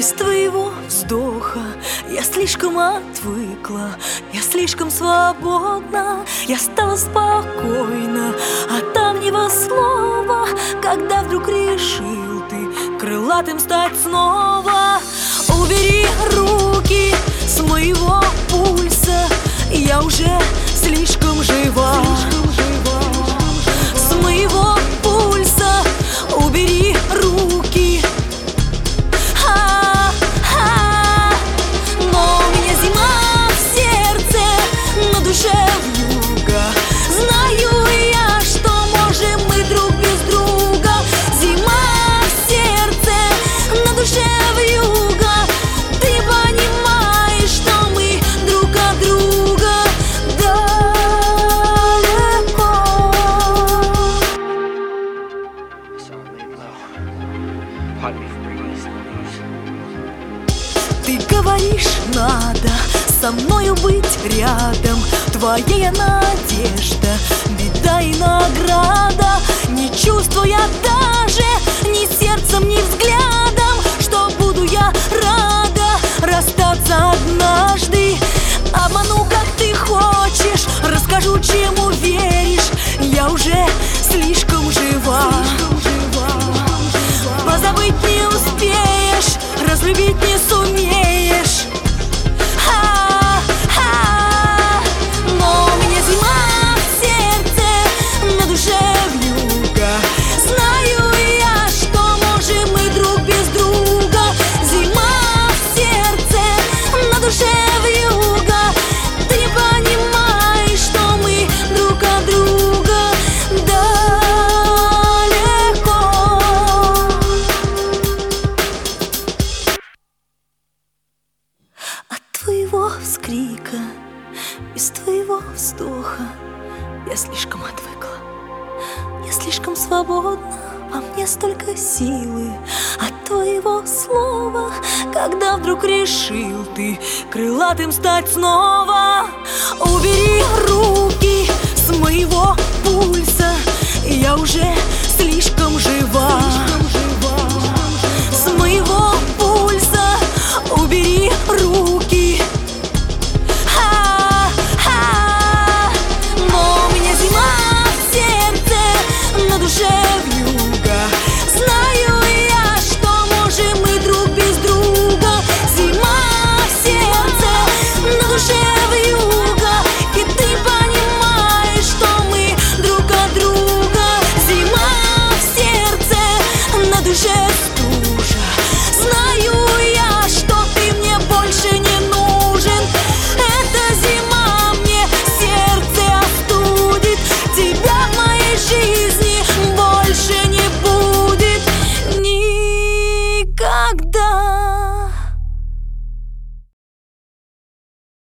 Без твоего вздоха я слишком отвыкла, я слишком свободна, я стала спокойна, а там него слова, когда вдруг решил ты крылатым стать снова. Убери руки с моего пульса, я уже слишком жива. С моего пульса убери руки. Но у меня зима в сердце, на душе вьюга. Знаю я, что можем мы друг без друга. Зима в сердце, на душе вьюга. Ты понимаешь, что мы друг от друга далеко. Ты говоришь, надо со мною быть рядом. Твоя я надежда, беда и награда. Не чувствуя даже ни сердцем, ни взглядом, что буду я рада расстаться однажды. Обману, как ты хочешь, расскажу, чему веришь. Я уже слишком жива. Позабыть не успеешь, разлюбить не сумеешь. Но у меня зима в сердце, на душе вьюга. Знаю я, что можем мы друг без друга. Зима в сердце, на душе вьюга. Ты понимаешь, что мы друг от друга далеко. От твоего вскрика, без твоего вздоха я слишком отвыкла, я слишком свободна, во мне столько силы. От твоего слова, когда вдруг решил ты крылатым стать снова. Убери руки с моего пути.